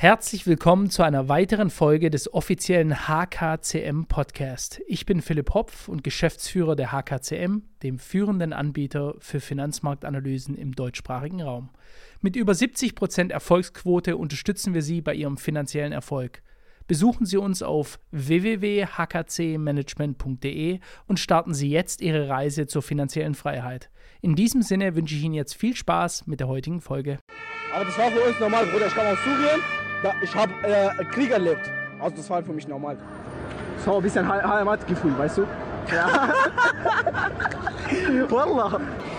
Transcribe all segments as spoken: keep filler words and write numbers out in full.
Herzlich willkommen zu einer weiteren Folge des offiziellen H K C M Podcast. Ich bin Philipp Hopf und Geschäftsführer der H K C M, dem führenden Anbieter für Finanzmarktanalysen im deutschsprachigen Raum. Mit über siebzig Prozent Erfolgsquote unterstützen wir Sie bei Ihrem finanziellen Erfolg. Besuchen Sie uns auf w w w punkt h k c management punkt d e und starten Sie jetzt Ihre Reise zur finanziellen Freiheit. In diesem Sinne wünsche ich Ihnen jetzt viel Spaß mit der heutigen Folge. Aber das war für uns normal, Bruder. Ich kam aus Syrien, da, ich habe äh, Krieg erlebt. Also das war für mich normal. Das war ein bisschen Heimatgefühl, weißt du? Ja. Wallah.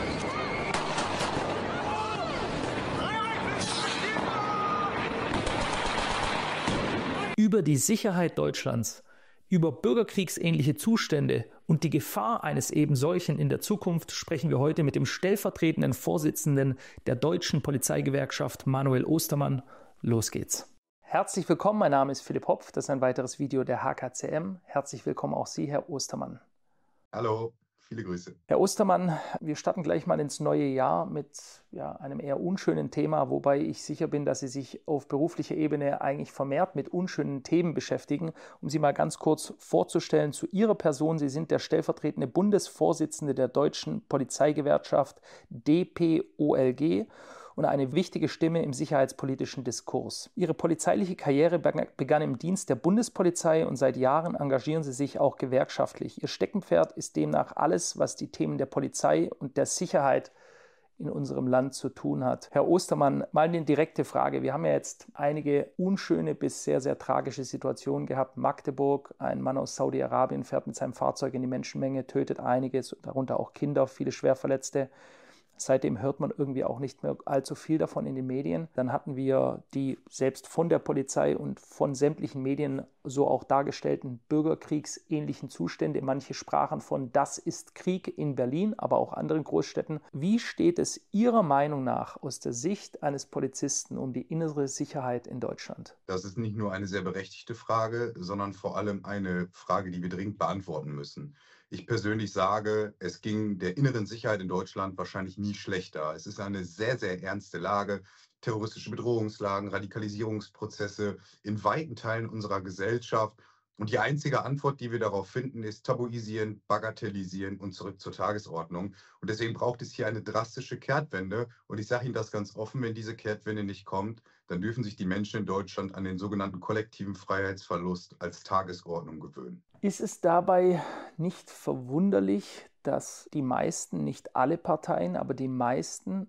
Über die Sicherheit Deutschlands, über bürgerkriegsähnliche Zustände und die Gefahr eines eben solchen in der Zukunft sprechen wir heute mit dem stellvertretenden Vorsitzenden der Deutschen Polizeigewerkschaft, Manuel Ostermann. Los geht's. Herzlich willkommen, mein Name ist Philipp Hopf, das ist ein weiteres Video der H K C M. Herzlich willkommen auch Sie, Herr Ostermann. Hallo. Viele Grüße. Herr Ostermann, wir starten gleich mal ins neue Jahr mit ja, einem eher unschönen Thema, wobei ich sicher bin, dass Sie sich auf beruflicher Ebene eigentlich vermehrt mit unschönen Themen beschäftigen. Um Sie mal ganz kurz vorzustellen zu Ihrer Person: Sie sind der stellvertretende Bundesvorsitzende der Deutschen Polizeigewerkschaft D P O L G und eine wichtige Stimme im sicherheitspolitischen Diskurs. Ihre polizeiliche Karriere begann im Dienst der Bundespolizei und seit Jahren engagieren Sie sich auch gewerkschaftlich. Ihr Steckenpferd ist demnach alles, was die Themen der Polizei und der Sicherheit in unserem Land zu tun hat. Herr Ostermann, mal eine direkte Frage. Wir haben ja jetzt einige unschöne bis sehr, sehr tragische Situationen gehabt. Magdeburg, ein Mann aus Saudi-Arabien fährt mit seinem Fahrzeug in die Menschenmenge, tötet einige, darunter auch Kinder, viele Schwerverletzte. Seitdem hört man irgendwie auch nicht mehr allzu viel davon in den Medien. Dann hatten wir die selbst von der Polizei und von sämtlichen Medien so auch dargestellten bürgerkriegsähnlichen Zustände. Manche sprachen von „Das ist Krieg" in Berlin, aber auch anderen Großstädten. Wie steht es Ihrer Meinung nach aus der Sicht eines Polizisten um die innere Sicherheit in Deutschland? Das ist nicht nur eine sehr berechtigte Frage, sondern vor allem eine Frage, die wir dringend beantworten müssen. Ich persönlich sage, es ging der inneren Sicherheit in Deutschland wahrscheinlich nie schlechter. Es ist eine sehr, sehr ernste Lage. Terroristische Bedrohungslagen, Radikalisierungsprozesse in weiten Teilen unserer Gesellschaft. Und die einzige Antwort, die wir darauf finden, ist tabuisieren, bagatellisieren und zurück zur Tagesordnung. Und deswegen braucht es hier eine drastische Kehrtwende. Und ich sage Ihnen das ganz offen: Wenn diese Kehrtwende nicht kommt, dann dürfen sich die Menschen in Deutschland an den sogenannten kollektiven Freiheitsverlust als Tagesordnung gewöhnen. Ist es dabei nicht verwunderlich, dass die meisten, nicht alle Parteien, aber die meisten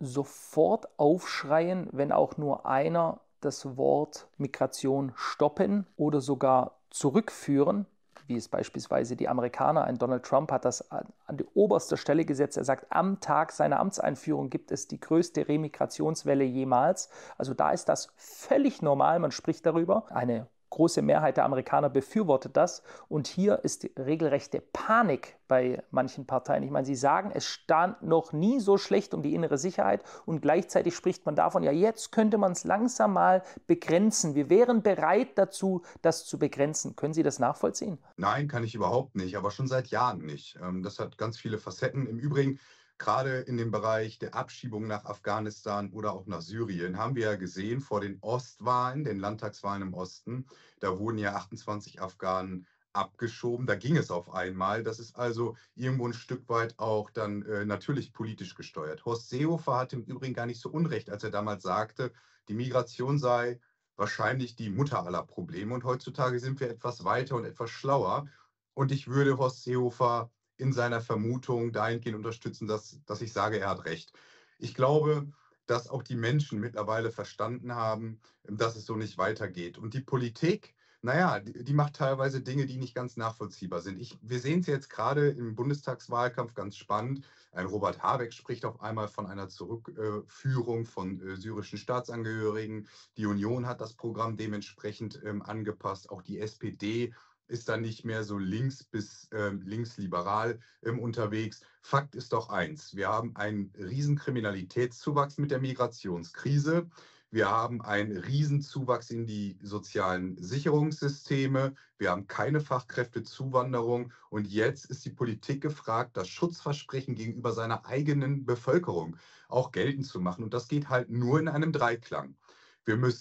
sofort aufschreien, wenn auch nur einer das Wort Migration stoppen oder sogar zurückführen, wie es beispielsweise die Amerikaner, ein Donald Trump hat das an die oberste Stelle gesetzt. Er sagt, am Tag seiner Amtseinführung gibt es die größte Remigrationswelle jemals. Also da ist das völlig normal, man spricht darüber. Eine große Mehrheit der Amerikaner befürwortet das. Und hier ist die regelrechte Panik bei manchen Parteien. Ich meine, sie sagen, es stand noch nie so schlecht um die innere Sicherheit und gleichzeitig spricht man davon, ja, jetzt könnte man es langsam mal begrenzen. Wir wären bereit dazu, das zu begrenzen. Können Sie das nachvollziehen? Nein, kann ich überhaupt nicht, aber schon seit Jahren nicht. Das hat ganz viele Facetten. Im Übrigen, gerade in dem Bereich der Abschiebung nach Afghanistan oder auch nach Syrien, haben wir ja gesehen vor den Ostwahlen, den Landtagswahlen im Osten, da wurden ja achtundzwanzig Afghanen abgeschoben. Da ging es auf einmal. Das ist also irgendwo ein Stück weit auch dann äh, natürlich politisch gesteuert. Horst Seehofer hatte im Übrigen gar nicht so unrecht, als er damals sagte, die Migration sei wahrscheinlich die Mutter aller Probleme. Und heutzutage sind wir etwas weiter und etwas schlauer. Und ich würde Horst Seehofer in seiner Vermutung dahingehend unterstützen, dass, dass ich sage, er hat recht. Ich glaube, dass auch die Menschen mittlerweile verstanden haben, dass es so nicht weitergeht. Und die Politik, naja, die, die macht teilweise Dinge, die nicht ganz nachvollziehbar sind. Ich, wir sehen es jetzt gerade im Bundestagswahlkampf ganz spannend. Ein Robert Habeck spricht auf einmal von einer Zurückführung von äh, syrischen Staatsangehörigen. Die Union hat das Programm dementsprechend ähm, angepasst. Auch die S P D ist dann nicht mehr so links bis äh, linksliberal ähm, unterwegs. Fakt ist doch eins: Wir haben einen riesen Kriminalitätszuwachs mit der Migrationskrise. Wir haben einen Riesenzuwachs in die sozialen Sicherungssysteme. Wir haben keine Fachkräftezuwanderung. Und jetzt ist die Politik gefragt, das Schutzversprechen gegenüber seiner eigenen Bevölkerung auch geltend zu machen. Und das geht halt nur in einem Dreiklang. Wir müssen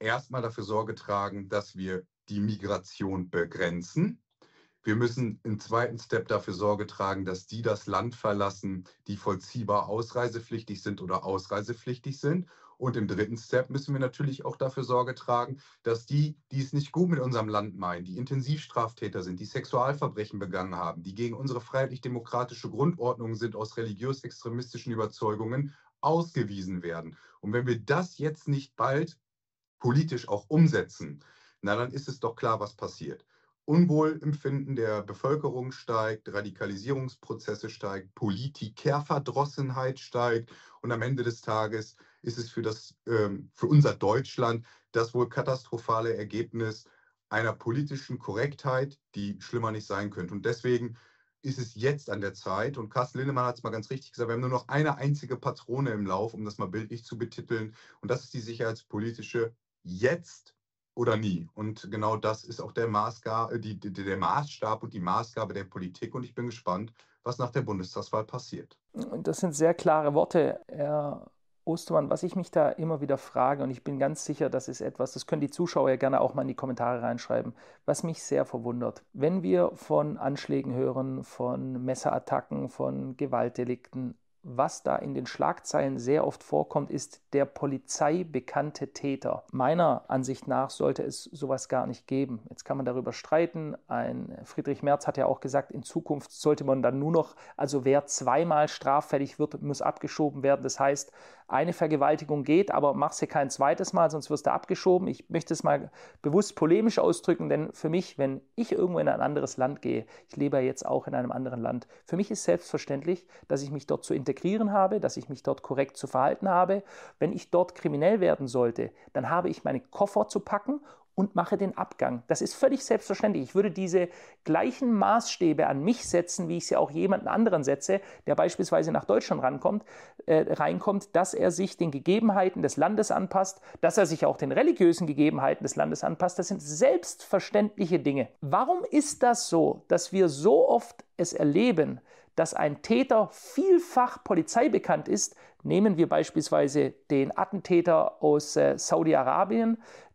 erstmal dafür Sorge tragen, dass wir die Migration begrenzen. Wir müssen im zweiten Step dafür Sorge tragen, dass die das Land verlassen, die vollziehbar ausreisepflichtig sind oder ausreisepflichtig sind. Und im dritten Step müssen wir natürlich auch dafür Sorge tragen, dass die, die es nicht gut mit unserem Land meinen, die Intensivstraftäter sind, die Sexualverbrechen begangen haben, die gegen unsere freiheitlich-demokratische Grundordnung sind, aus religiös-extremistischen Überzeugungen ausgewiesen werden. Und wenn wir das jetzt nicht bald politisch auch umsetzen, na dann ist es doch klar, was passiert. Unwohlempfinden der Bevölkerung steigt, Radikalisierungsprozesse steigen, Politikerverdrossenheit steigt und am Ende des Tages ist es für, das, ähm, für unser Deutschland das wohl katastrophale Ergebnis einer politischen Korrektheit, die schlimmer nicht sein könnte. Und deswegen ist es jetzt an der Zeit, und Carsten Linnemann hat es mal ganz richtig gesagt, wir haben nur noch eine einzige Patrone im Lauf, um das mal bildlich zu betiteln, und das ist die sicherheitspolitische jetzt oder nie. Und genau das ist auch der, Maßgabe, die, die, der Maßstab und die Maßgabe der Politik. Und ich bin gespannt, was nach der Bundestagswahl passiert. Das sind sehr klare Worte, Herr Ostermann. Was ich mich da immer wieder frage, und ich bin ganz sicher, das ist etwas, das können die Zuschauer ja gerne auch mal in die Kommentare reinschreiben, was mich sehr verwundert. Wenn wir von Anschlägen hören, von Messerattacken, von Gewaltdelikten, was da in den Schlagzeilen sehr oft vorkommt, ist der polizeibekannte Täter. Meiner Ansicht nach sollte es sowas gar nicht geben. Jetzt kann man darüber streiten. Ein Friedrich Merz hat ja auch gesagt, in Zukunft sollte man dann nur noch, also wer zweimal straffällig wird, muss abgeschoben werden. Das heißt, eine Vergewaltigung geht, aber mach sie kein zweites Mal, sonst wirst du abgeschoben. Ich möchte es mal bewusst polemisch ausdrücken, denn für mich, wenn ich irgendwo in ein anderes Land gehe, ich lebe ja jetzt auch in einem anderen Land, für mich ist selbstverständlich, dass ich mich dort zu integrieren habe, dass ich mich dort korrekt zu verhalten habe. Wenn ich dort kriminell werden sollte, dann habe ich meine Koffer zu packen und mache den Abgang. Das ist völlig selbstverständlich. Ich würde diese gleichen Maßstäbe an mich setzen, wie ich sie auch jemanden anderen setze, der beispielsweise nach Deutschland rankommt, äh, reinkommt, dass er sich den Gegebenheiten des Landes anpasst, dass er sich auch den religiösen Gegebenheiten des Landes anpasst. Das sind selbstverständliche Dinge. Warum ist das so, dass wir so oft es erleben, dass ein Täter vielfach polizeibekannt ist? Nehmen wir beispielsweise den Attentäter aus äh, Saudi-Arabien,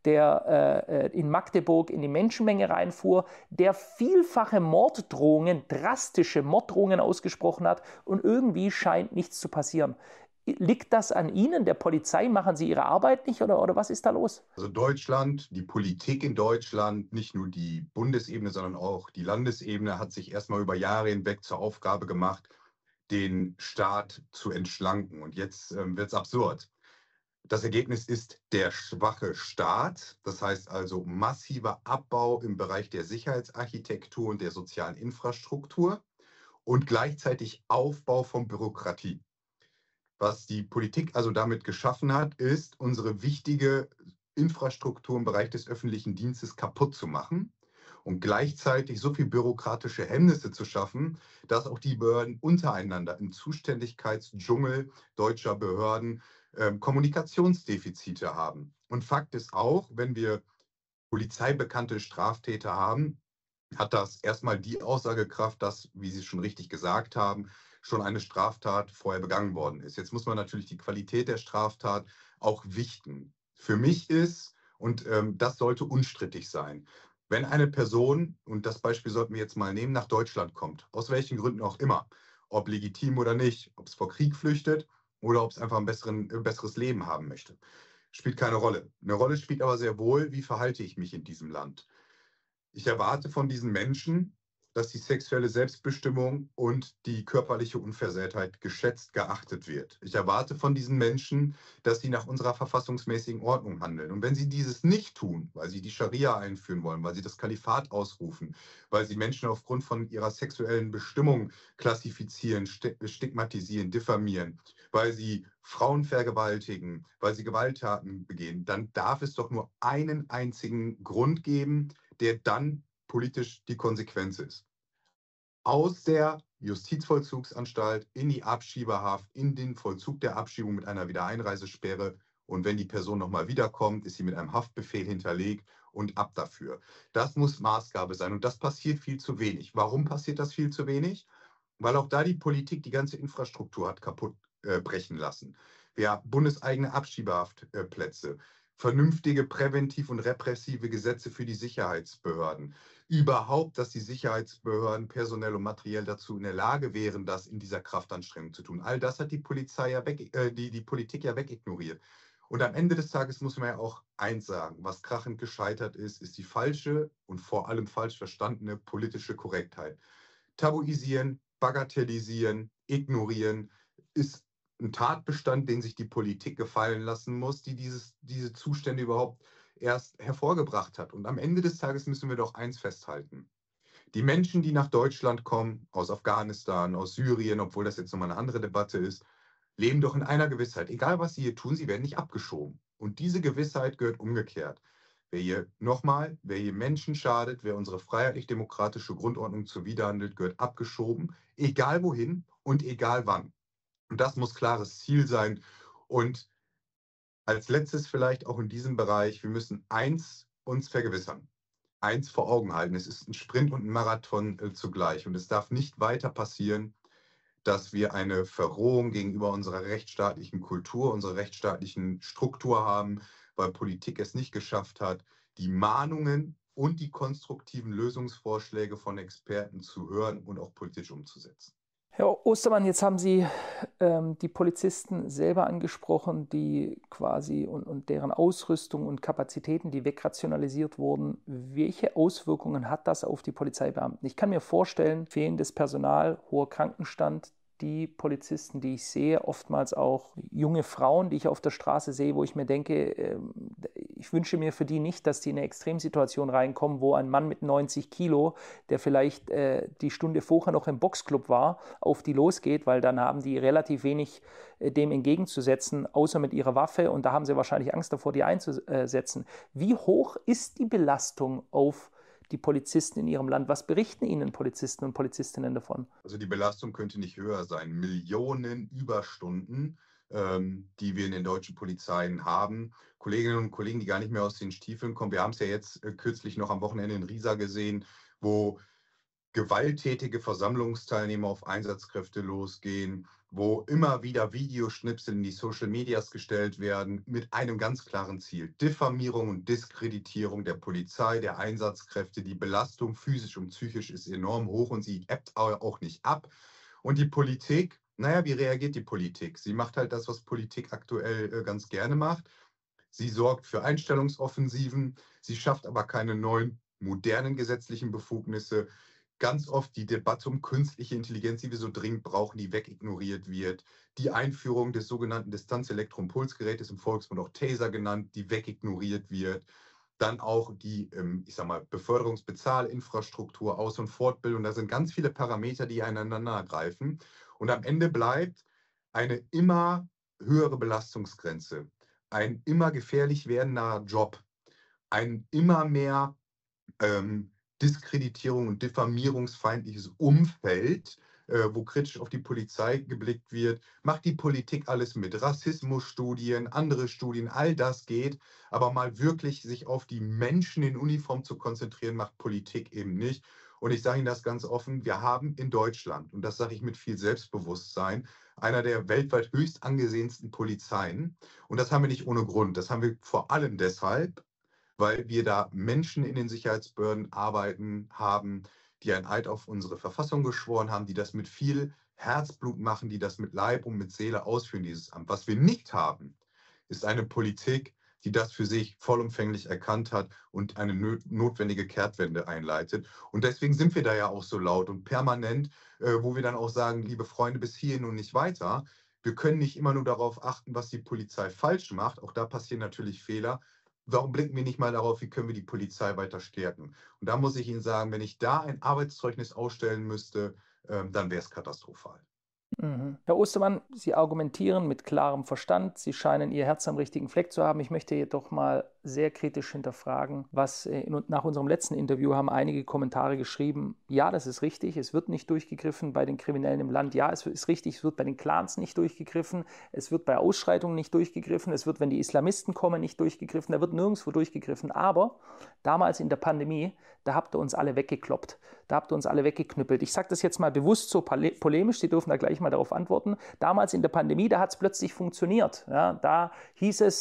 der äh, in Magdeburg in die Menschenmenge reinfuhr, der vielfache Morddrohungen, drastische Morddrohungen ausgesprochen hat und irgendwie scheint nichts zu passieren. Liegt das an Ihnen, der Polizei? Machen Sie Ihre Arbeit nicht oder, oder was ist da los? Also Deutschland, die Politik in Deutschland, nicht nur die Bundesebene, sondern auch die Landesebene hat sich erstmal über Jahre hinweg zur Aufgabe gemacht, den Staat zu entschlanken. Und jetzt ähm, wird es absurd. Das Ergebnis ist der schwache Staat, das heißt also massiver Abbau im Bereich der Sicherheitsarchitektur und der sozialen Infrastruktur und gleichzeitig Aufbau von Bürokratie. Was die Politik also damit geschaffen hat, ist, unsere wichtige Infrastruktur im Bereich des öffentlichen Dienstes kaputt zu machen und gleichzeitig so viel bürokratische Hemmnisse zu schaffen, dass auch die Behörden untereinander im Zuständigkeitsdschungel deutscher Behörden äh, Kommunikationsdefizite haben. Und Fakt ist auch, wenn wir polizeibekannte Straftäter haben, hat das erstmal die Aussagekraft, dass, wie Sie schon richtig gesagt haben, schon eine Straftat vorher begangen worden ist. Jetzt muss man natürlich die Qualität der Straftat auch wichten. Für mich ist, und ähm, das sollte unstrittig sein, wenn eine Person, und das Beispiel sollten wir jetzt mal nehmen, nach Deutschland kommt, aus welchen Gründen auch immer, ob legitim oder nicht, ob es vor Krieg flüchtet oder ob es einfach ein, besseren, ein besseres Leben haben möchte, spielt keine Rolle. Eine Rolle spielt aber sehr wohl, wie verhalte ich mich in diesem Land. Ich erwarte von diesen Menschen, dass die sexuelle Selbstbestimmung und die körperliche Unversehrtheit geschätzt, geachtet wird. Ich erwarte von diesen Menschen, dass sie nach unserer verfassungsmäßigen Ordnung handeln. Und wenn sie dieses nicht tun, weil sie die Scharia einführen wollen, weil sie das Kalifat ausrufen, weil sie Menschen aufgrund von ihrer sexuellen Bestimmung klassifizieren, stigmatisieren, diffamieren, weil sie Frauen vergewaltigen, weil sie Gewalttaten begehen, dann darf es doch nur einen einzigen Grund geben, der dann politisch die Konsequenz ist. Aus der Justizvollzugsanstalt in die Abschiebehaft, in den Vollzug der Abschiebung mit einer Wiedereinreisesperre. Und wenn die Person nochmal wiederkommt, ist sie mit einem Haftbefehl hinterlegt und ab dafür. Das muss Maßgabe sein und das passiert viel zu wenig. Warum passiert das viel zu wenig? Weil auch da die Politik die ganze Infrastruktur hat kaputt äh, brechen lassen. Wir haben bundeseigene Abschiebehaftplätze. vernünftige präventiv und repressive Gesetze für die Sicherheitsbehörden. Überhaupt, dass die Sicherheitsbehörden personell und materiell dazu in der Lage wären, das in dieser Kraftanstrengung zu tun. All das hat die Polizei ja weg, äh, die, die Politik ja wegignoriert. Und am Ende des Tages muss man ja auch eins sagen, was krachend gescheitert ist, ist die falsche und vor allem falsch verstandene politische Korrektheit. Tabuisieren, bagatellisieren, ignorieren ist ein Tatbestand, den sich die Politik gefallen lassen muss, die dieses, diese Zustände überhaupt erst hervorgebracht hat. Und am Ende des Tages müssen wir doch eins festhalten. Die Menschen, die nach Deutschland kommen, aus Afghanistan, aus Syrien, obwohl das jetzt nochmal eine andere Debatte ist, leben doch in einer Gewissheit. Egal, was sie hier tun, sie werden nicht abgeschoben. Und diese Gewissheit gehört umgekehrt. Wer hier nochmal, wer hier Menschen schadet, wer unsere freiheitlich-demokratische Grundordnung zuwiderhandelt, gehört abgeschoben, egal wohin und egal wann. Und das muss klares Ziel sein. Und als letztes vielleicht auch in diesem Bereich, wir müssen eins uns vergewissern, eins vor Augen halten. Es ist ein Sprint und ein Marathon äh, zugleich. Und es darf nicht weiter passieren, dass wir eine Verrohung gegenüber unserer rechtsstaatlichen Kultur, unserer rechtsstaatlichen Struktur haben, weil Politik es nicht geschafft hat, die Mahnungen und die konstruktiven Lösungsvorschläge von Experten zu hören und auch politisch umzusetzen. Herr Ostermann, jetzt haben Sie ähm, die Polizisten selber angesprochen, die quasi und, und deren Ausrüstung und Kapazitäten, die wegrationalisiert wurden. Welche Auswirkungen hat das auf die Polizeibeamten? Ich kann mir vorstellen, fehlendes Personal, hoher Krankenstand, die Polizisten, die ich sehe, oftmals auch junge Frauen, die ich auf der Straße sehe, wo ich mir denke, ich wünsche mir für die nicht, dass die in eine Extremsituation reinkommen, wo ein Mann mit neunzig Kilo, der vielleicht die Stunde vorher noch im Boxclub war, auf die losgeht, weil dann haben die relativ wenig dem entgegenzusetzen, außer mit ihrer Waffe, und da haben sie wahrscheinlich Angst davor, die einzusetzen. Wie hoch ist die Belastung auf die Polizisten in ihrem Land? Was berichten Ihnen Polizisten und Polizistinnen davon? Also die Belastung könnte nicht höher sein. Millionen Überstunden, ähm, die wir in den deutschen Polizeien haben. Kolleginnen und Kollegen, die gar nicht mehr aus den Stiefeln kommen. Wir haben es ja jetzt äh, kürzlich noch am Wochenende in Riesa gesehen, wo gewalttätige Versammlungsteilnehmer auf Einsatzkräfte losgehen, wo immer wieder Videoschnipsel in die Social Medias gestellt werden, mit einem ganz klaren Ziel: Diffamierung und Diskreditierung der Polizei, der Einsatzkräfte. Die Belastung physisch und psychisch ist enorm hoch und sie ebbt auch nicht ab. Und die Politik, naja, wie reagiert die Politik? Sie macht halt das, was Politik aktuell äh, ganz gerne macht. Sie sorgt für Einstellungsoffensiven, sie schafft aber keine neuen, modernen gesetzlichen Befugnisse. Ganz oft die Debatte um künstliche Intelligenz, die wir so dringend brauchen, die wegignoriert wird. Die Einführung des sogenannten Distanz-Elektronenpulsgerätes, im Volksmund auch Taser genannt, die wegignoriert wird. Dann auch die, ich sag mal, Beförderungsbezahlinfrastruktur, Aus- und Fortbildung. Da sind ganz viele Parameter, die einander greifen. Und am Ende bleibt eine immer höhere Belastungsgrenze, ein immer gefährlich werdender Job, ein immer mehr ähm, Diskreditierung und diffamierungsfeindliches Umfeld, äh, wo kritisch auf die Polizei geblickt wird. Macht die Politik alles mit? Rassismusstudien, andere Studien, all das geht. Aber mal wirklich sich auf die Menschen in Uniform zu konzentrieren, macht Politik eben nicht. Und ich sage Ihnen das ganz offen, wir haben in Deutschland, und das sage ich mit viel Selbstbewusstsein, einer der weltweit höchst angesehensten Polizeien. Und das haben wir nicht ohne Grund. Das haben wir vor allem deshalb, weil wir da Menschen in den Sicherheitsbehörden arbeiten haben, die einen Eid auf unsere Verfassung geschworen haben, die das mit viel Herzblut machen, die das mit Leib und mit Seele ausführen, dieses Amt. Was wir nicht haben, ist eine Politik, die das für sich vollumfänglich erkannt hat und eine notwendige Kehrtwende einleitet. Und deswegen sind wir da ja auch so laut und permanent, äh, wo wir dann auch sagen, liebe Freunde, bis hierhin und nicht weiter. Wir können nicht immer nur darauf achten, was die Polizei falsch macht. Auch da passieren natürlich Fehler. Warum blicken wir nicht mal darauf, wie können wir die Polizei weiter stärken? Und da muss ich Ihnen sagen, wenn ich da ein Arbeitszeugnis ausstellen müsste, ähm, dann wäre es katastrophal. Mhm. Herr Ostermann, Sie argumentieren mit klarem Verstand. Sie scheinen Ihr Herz am richtigen Fleck zu haben. Ich möchte jedoch mal sehr kritisch hinterfragen, was in, nach unserem letzten Interview haben einige Kommentare geschrieben. Ja, das ist richtig. Es wird nicht durchgegriffen bei den Kriminellen im Land. Ja, es ist richtig. Es wird bei den Clans nicht durchgegriffen. Es wird bei Ausschreitungen nicht durchgegriffen. Es wird, wenn die Islamisten kommen, nicht durchgegriffen. Da wird nirgendwo durchgegriffen. Aber damals in der Pandemie, da habt ihr uns alle weggekloppt. Da habt ihr uns alle weggeknüppelt. Ich sage das jetzt mal bewusst so polemisch. Sie dürfen da gleich mal darauf antworten. Damals in der Pandemie, da hat es plötzlich funktioniert. Ja, da hieß es,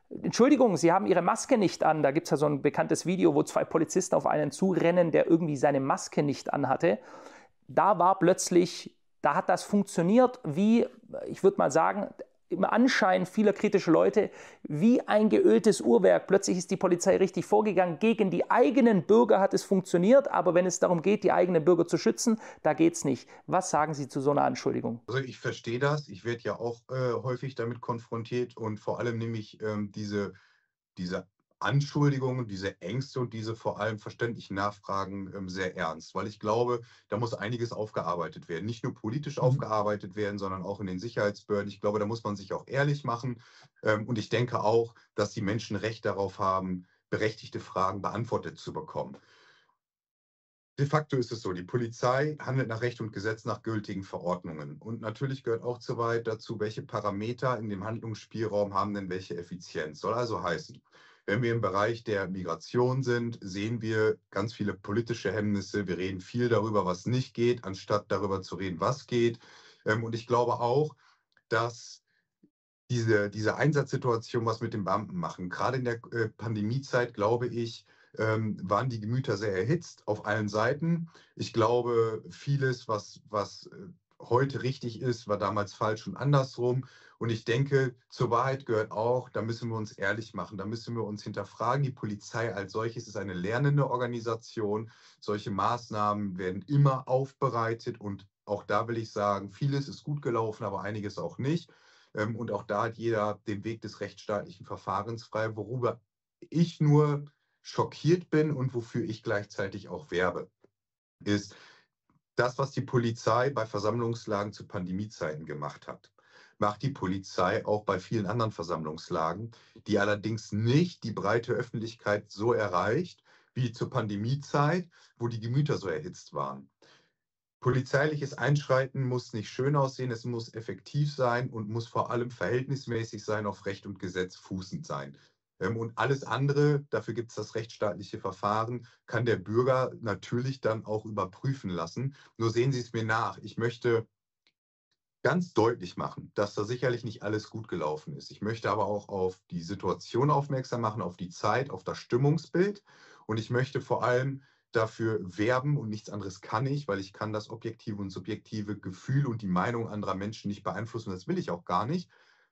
Entschuldigung, Sie haben Ihre Maske nicht an. Da gibt es ja so ein bekanntes Video, wo zwei Polizisten auf einen zurennen, der irgendwie seine Maske nicht anhatte. Da war plötzlich, da hat das funktioniert wie, ich würde mal sagen, im Anschein vieler kritischer Leute, wie ein geöltes Uhrwerk. Plötzlich ist die Polizei richtig vorgegangen. Gegen die eigenen Bürger hat es funktioniert, aber wenn es darum geht, die eigenen Bürger zu schützen, da geht es nicht. Was sagen Sie zu so einer Anschuldigung? Also ich verstehe das. Ich werde ja auch äh, häufig damit konfrontiert und vor allem nehme ich ähm, diese, diese Anschuldigungen, diese Ängste und diese vor allem verständlichen Nachfragen ähm, sehr ernst, weil ich glaube, da muss einiges aufgearbeitet werden. Nicht nur politisch Mhm. aufgearbeitet werden, sondern auch in den Sicherheitsbehörden. Ich glaube, da muss man sich auch ehrlich machen. Ähm, und ich denke auch, dass die Menschen Recht darauf haben, berechtigte Fragen beantwortet zu bekommen. De facto ist es so, die Polizei handelt nach Recht und Gesetz nach gültigen Verordnungen. Und natürlich gehört auch zu weit dazu, welche Parameter in dem Handlungsspielraum haben denn welche Effizienz. Soll also heißen, wenn wir im Bereich der Migration sind, sehen wir ganz viele politische Hemmnisse. Wir reden viel darüber, was nicht geht, anstatt darüber zu reden, was geht. Und ich glaube auch, dass diese, diese Einsatzsituation was mit den Beamten machen. Gerade in der äh, Pandemiezeit, glaube ich, ähm, waren die Gemüter sehr erhitzt auf allen Seiten. Ich glaube, vieles, was, was äh, heute richtig ist, war damals falsch und andersrum. Und ich denke, zur Wahrheit gehört auch, da müssen wir uns ehrlich machen, da müssen wir uns hinterfragen. Die Polizei als solches ist eine lernende Organisation. Solche Maßnahmen werden immer aufbereitet und auch da will ich sagen, vieles ist gut gelaufen, aber einiges auch nicht. Und auch da hat jeder den Weg des rechtsstaatlichen Verfahrens frei, worüber ich nur schockiert bin und wofür ich gleichzeitig auch werbe, ist das, was die Polizei bei Versammlungslagen zu Pandemiezeiten gemacht hat. Macht die Polizei auch bei vielen anderen Versammlungslagen, die allerdings nicht die breite Öffentlichkeit so erreicht wie zur Pandemiezeit, wo die Gemüter so erhitzt waren. Polizeiliches Einschreiten muss nicht schön aussehen, es muss effektiv sein und muss vor allem verhältnismäßig sein, auf Recht und Gesetz fußend sein. Und alles andere, dafür gibt es das rechtsstaatliche Verfahren, kann der Bürger natürlich dann auch überprüfen lassen. Nur sehen Sie es mir nach. Ich möchte ganz deutlich machen, dass da sicherlich nicht alles gut gelaufen ist. Ich möchte aber auch auf die Situation aufmerksam machen, auf die Zeit, auf das Stimmungsbild. Und ich möchte vor allem dafür werben und nichts anderes kann ich, weil ich kann das objektive und subjektive Gefühl und die Meinung anderer Menschen nicht beeinflussen. Das will ich auch gar nicht.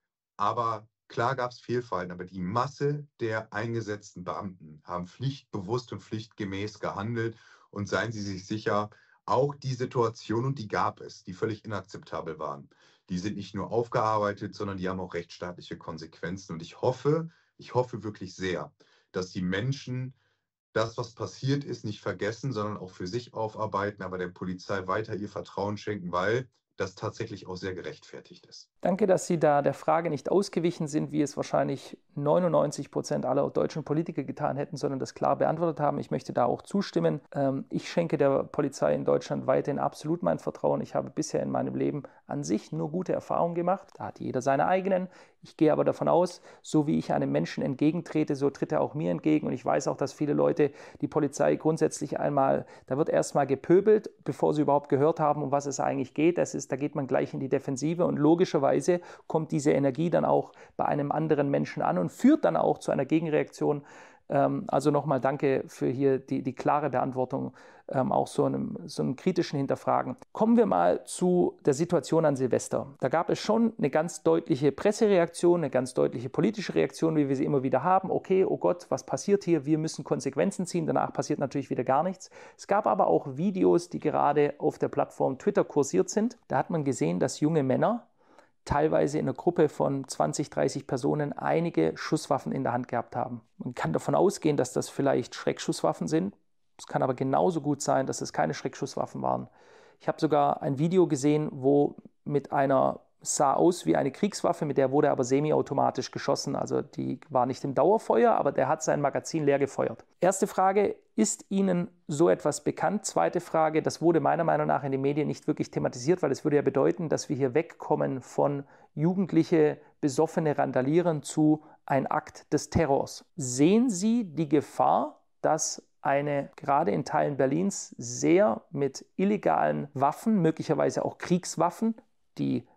Aber klar gab es Fehlverhalten, aber die Masse der eingesetzten Beamten haben pflichtbewusst und pflichtgemäß gehandelt. Und seien Sie sich sicher, auch die Situation, und die gab es, die völlig inakzeptabel waren, die sind nicht nur aufgearbeitet, sondern die haben auch rechtsstaatliche Konsequenzen. Und ich hoffe, ich hoffe wirklich sehr, dass die Menschen das, was passiert ist, nicht vergessen, sondern auch für sich aufarbeiten, aber der Polizei weiter ihr Vertrauen schenken, weil das tatsächlich auch sehr gerechtfertigt ist. Danke, dass Sie da der Frage nicht ausgewichen sind, wie es wahrscheinlich neunundneunzig Prozent aller deutschen Politiker getan hätten, sondern das klar beantwortet haben. Ich möchte da auch zustimmen. Ich schenke der Polizei in Deutschland weiterhin absolut mein Vertrauen. Ich habe bisher in meinem Leben an sich nur gute Erfahrungen gemacht. Da hat jeder seine eigenen. Ich gehe aber davon aus, so wie ich einem Menschen entgegentrete, so tritt er auch mir entgegen. Und ich weiß auch, dass viele Leute die Polizei grundsätzlich einmal, da wird erstmal gepöbelt, bevor sie überhaupt gehört haben, um was es eigentlich geht. Das ist, da geht man gleich in die Defensive und logischerweise kommt diese Energie dann auch bei einem anderen Menschen an und führt dann auch zu einer Gegenreaktion. Also nochmal danke für hier die, die klare Beantwortung, ähm, auch so einem, so einem kritischen Hinterfragen. Kommen wir mal zu der Situation an Silvester. Da gab es schon eine ganz deutliche Pressereaktion, eine ganz deutliche politische Reaktion, wie wir sie immer wieder haben. Okay, oh Gott, was passiert hier? Wir müssen Konsequenzen ziehen. Danach passiert natürlich wieder gar nichts. Es gab aber auch Videos, die gerade auf der Plattform Twitter kursiert sind. Da hat man gesehen, dass junge Männer teilweise in einer Gruppe von zwanzig, dreißig Personen einige Schusswaffen in der Hand gehabt haben. Man kann davon ausgehen, dass das vielleicht Schreckschusswaffen sind. Es kann aber genauso gut sein, dass es keine Schreckschusswaffen waren. Ich habe sogar ein Video gesehen, wo mit einer, sah aus wie eine Kriegswaffe, mit der wurde aber semiautomatisch geschossen. Also die war nicht im Dauerfeuer, aber der hat sein Magazin leer gefeuert. Erste Frage, ist Ihnen so etwas bekannt? Zweite Frage, das wurde meiner Meinung nach in den Medien nicht wirklich thematisiert, weil es würde ja bedeuten, dass wir hier wegkommen von jugendliche, besoffene Randalieren zu ein Akt des Terrors. Sehen Sie die Gefahr, dass eine gerade in Teilen Berlins sehr mit illegalen Waffen, möglicherweise auch Kriegswaffen, die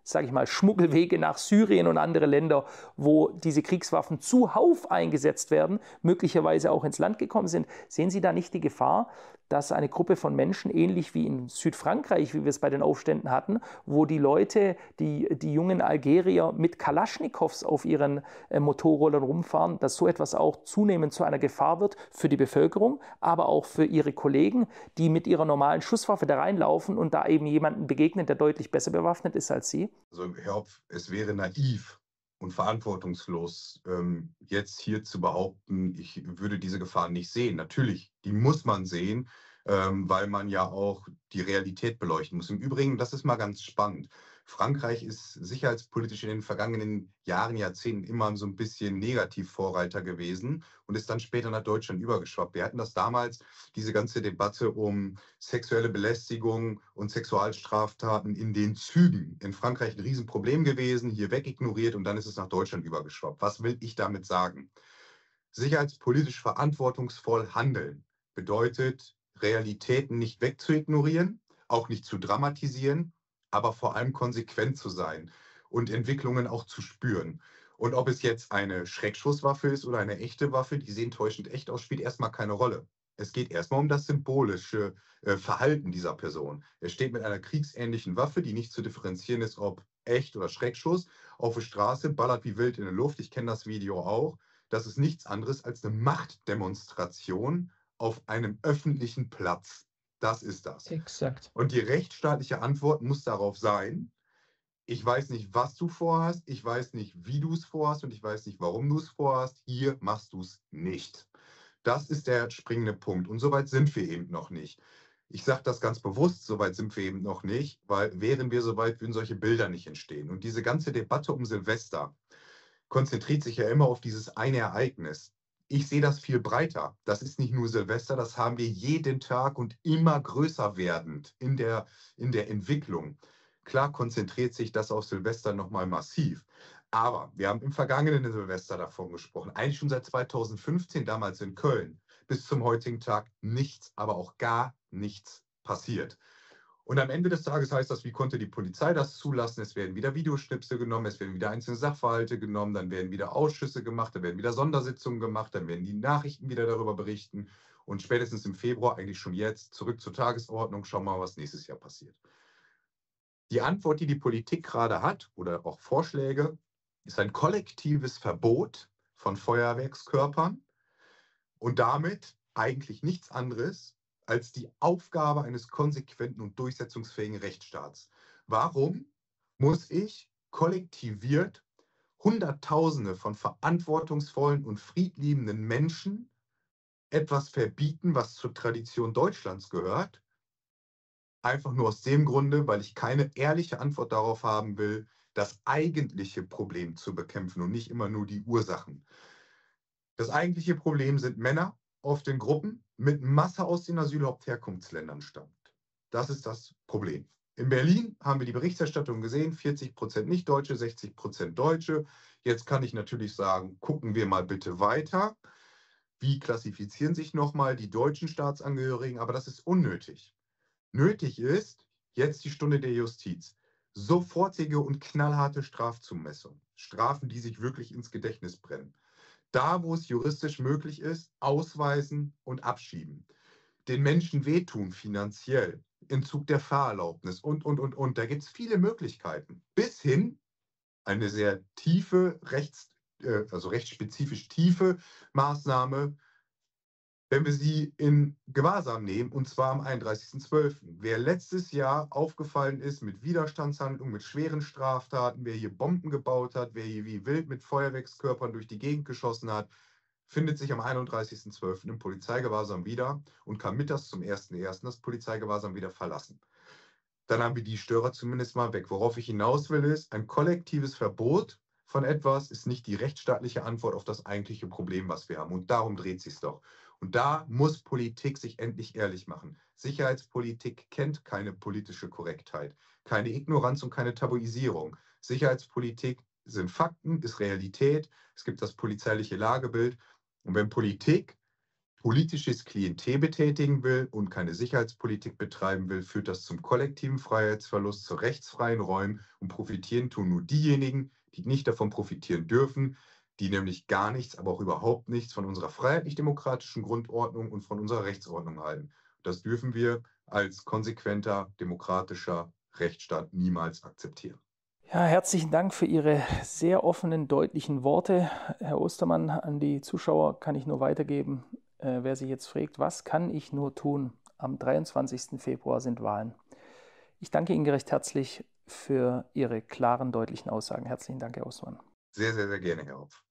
sage ich mal, Schmuggelwege nach Syrien und andere Länder, wo diese Kriegswaffen zuhauf eingesetzt werden, möglicherweise auch ins Land gekommen sind. Sehen Sie da nicht die Gefahr, dass eine Gruppe von Menschen, ähnlich wie in Südfrankreich, wie wir es bei den Aufständen hatten, wo die Leute, die, die jungen Algerier mit Kalaschnikows auf ihren äh, Motorrollern rumfahren, dass so etwas auch zunehmend zu einer Gefahr wird für die Bevölkerung, aber auch für ihre Kollegen, die mit ihrer normalen Schusswaffe da reinlaufen und da eben jemanden begegnen, der deutlich besser bewaffnet ist als sie? Also Herr Hopf, es wäre naiv und verantwortungslos, ähm, jetzt hier zu behaupten, ich würde diese Gefahren nicht sehen. Natürlich, die muss man sehen, ähm, weil man ja auch die Realität beleuchten muss. Im Übrigen, das ist mal ganz spannend. Frankreich ist sicherheitspolitisch in den vergangenen Jahren, Jahrzehnten immer so ein bisschen Negativvorreiter gewesen und ist dann später nach Deutschland übergeschwappt. Wir hatten das damals, diese ganze Debatte um sexuelle Belästigung und Sexualstraftaten in den Zügen. In Frankreich ein Riesenproblem gewesen, hier wegignoriert und dann ist es nach Deutschland übergeschwappt. Was will ich damit sagen? Sicherheitspolitisch verantwortungsvoll handeln bedeutet, Realitäten nicht wegzuignorieren, auch nicht zu dramatisieren, aber vor allem konsequent zu sein und Entwicklungen auch zu spüren. Und ob es jetzt eine Schreckschusswaffe ist oder eine echte Waffe, die sehen täuschend echt aus, spielt erstmal keine Rolle. Es geht erstmal um das symbolische äh, Verhalten dieser Person. Er steht mit einer kriegsähnlichen Waffe, die nicht zu differenzieren ist, ob echt oder Schreckschuss, auf der Straße, ballert wie wild in der Luft. Ich kenne das Video auch. Das ist nichts anderes als eine Machtdemonstration auf einem öffentlichen Platz. Das ist das. Exakt. Und die rechtsstaatliche Antwort muss darauf sein, ich weiß nicht, was du vorhast, ich weiß nicht, wie du es vorhast und ich weiß nicht, warum du es vorhast. Hier machst du es nicht. Das ist der springende Punkt. Und soweit sind wir eben noch nicht. Ich sage das ganz bewusst, soweit sind wir eben noch nicht, weil wären wir soweit, würden solche Bilder nicht entstehen. Und diese ganze Debatte um Silvester konzentriert sich ja immer auf dieses eine Ereignis. Ich sehe das viel breiter. Das ist nicht nur Silvester, das haben wir jeden Tag und immer größer werdend in der, in der Entwicklung. Klar konzentriert sich das auf Silvester nochmal massiv. Aber wir haben im vergangenen Silvester davon gesprochen, eigentlich schon seit zweitausendfünfzehn, damals in Köln, bis zum heutigen Tag nichts, aber auch gar nichts passiert. Und am Ende des Tages heißt das, wie konnte die Polizei das zulassen? Es werden wieder Videoschnipsel genommen, es werden wieder einzelne Sachverhalte genommen, dann werden wieder Ausschüsse gemacht, dann werden wieder Sondersitzungen gemacht, dann werden die Nachrichten wieder darüber berichten. Und spätestens im Februar, eigentlich schon jetzt, zurück zur Tagesordnung, schauen wir mal, was nächstes Jahr passiert. Die Antwort, die die Politik gerade hat, oder auch Vorschläge, ist ein kollektives Verbot von Feuerwerkskörpern und damit eigentlich nichts anderes als die Aufgabe eines konsequenten und durchsetzungsfähigen Rechtsstaats. Warum muss ich kollektiviert Hunderttausende von verantwortungsvollen und friedliebenden Menschen etwas verbieten, was zur Tradition Deutschlands gehört? Einfach nur aus dem Grunde, weil ich keine ehrliche Antwort darauf haben will, das eigentliche Problem zu bekämpfen und nicht immer nur die Ursachen. Das eigentliche Problem sind Männer, oft in Gruppen, mit Masse aus den Asylhauptherkunftsländern stammt. Das ist das Problem. In Berlin haben wir die Berichterstattung gesehen, vierzig Prozent Nicht-Deutsche, sechzig Prozent Deutsche. Jetzt kann ich natürlich sagen, gucken wir mal bitte weiter. Wie klassifizieren sich nochmal die deutschen Staatsangehörigen? Aber das ist unnötig. Nötig ist jetzt die Stunde der Justiz. Sofortige und knallharte Strafzumessung. Strafen, die sich wirklich ins Gedächtnis brennen. Da, wo es juristisch möglich ist, ausweisen und abschieben. Den Menschen wehtun finanziell, Entzug der Fahrerlaubnis und, und, und, und. Da gibt es viele Möglichkeiten. Bis hin eine sehr tiefe, rechts, äh, also rechtsspezifisch tiefe Maßnahme, wenn wir sie in Gewahrsam nehmen, und zwar am einunddreißigsten zwölften Wer letztes Jahr aufgefallen ist mit Widerstandshandlungen, mit schweren Straftaten, wer hier Bomben gebaut hat, wer hier wie wild mit Feuerwerkskörpern durch die Gegend geschossen hat, findet sich am einunddreißigsten zwölften im Polizeigewahrsam wieder und kann mittags zum ersten ersten das Polizeigewahrsam wieder verlassen. Dann haben wir die Störer zumindest mal weg. Worauf ich hinaus will, ist, ein kollektives Verbot von etwas ist nicht die rechtsstaatliche Antwort auf das eigentliche Problem, was wir haben. Und darum dreht sich es doch. Und da muss Politik sich endlich ehrlich machen. Sicherheitspolitik kennt keine politische Korrektheit, keine Ignoranz und keine Tabuisierung. Sicherheitspolitik sind Fakten, ist Realität. Es gibt das polizeiliche Lagebild. Und wenn Politik politisches Klientel betätigen will und keine Sicherheitspolitik betreiben will, führt das zum kollektiven Freiheitsverlust, zu rechtsfreien Räumen, und profitieren tun nur diejenigen, die nicht davon profitieren dürfen, die nämlich gar nichts, aber auch überhaupt nichts von unserer freiheitlich-demokratischen Grundordnung und von unserer Rechtsordnung halten. Das dürfen wir als konsequenter demokratischer Rechtsstaat niemals akzeptieren. Ja, herzlichen Dank für Ihre sehr offenen, deutlichen Worte. Herr Ostermann, an die Zuschauer kann ich nur weitergeben, äh, wer sich jetzt fragt, was kann ich nur tun? Am dreiundzwanzigsten Februar sind Wahlen. Ich danke Ihnen recht herzlich für Ihre klaren, deutlichen Aussagen. Herzlichen Dank, Herr Ostermann. Sehr, sehr, sehr gerne, Herr Hopf.